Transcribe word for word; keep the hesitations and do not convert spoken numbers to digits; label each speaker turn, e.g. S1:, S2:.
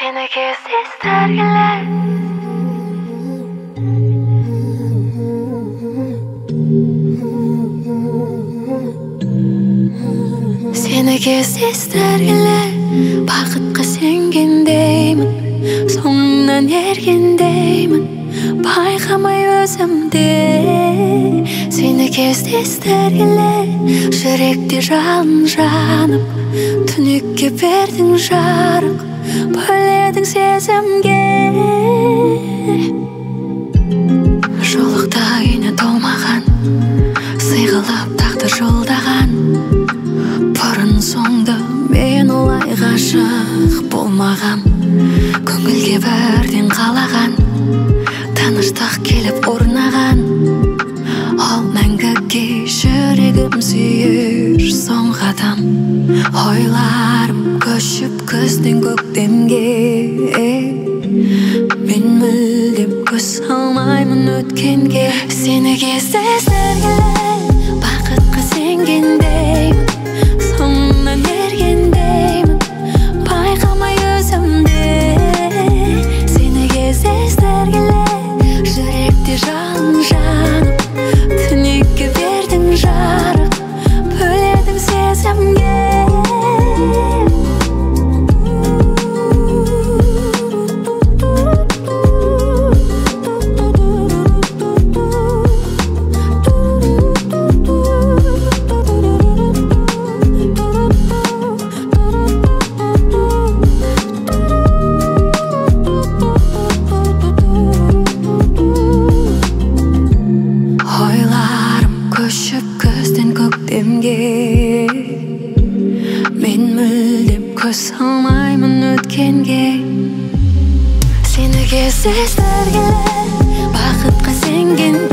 S1: Seni кездестер келер. Seni кездестер келер. Бақытқа сенгендеймін, соңыңнан ергендеймін, байқамай өзімде. Seni кездестер келер. Жүректе жалын жанып, түнекке бердің жарық, бөледің сезімге. Жолықта үйне толмаған, сыйғылап тағдыр жолдаған. Бұрын соңды мен олай ғашық болмағам. Көңілге бірден қалаған, тыныштық келіп орнаған. Ол мәңгіге жүрегім сүйер соңғы адам. Ойларым көшіп күзден көктемге. Мен мүлдем көз салмаймын өткенге. Seni кездестер келер. Бақытқа сенгендеймін, соңынан ергендеймін, байқамай өзімде. Seni кездестер келер. Жүректе жалын жанып, түнекке бердің жарық, бөледің сезімге. Мен мүлдем көз салмаймын өткенге. Seni кездестер келер. Бақытқа сенген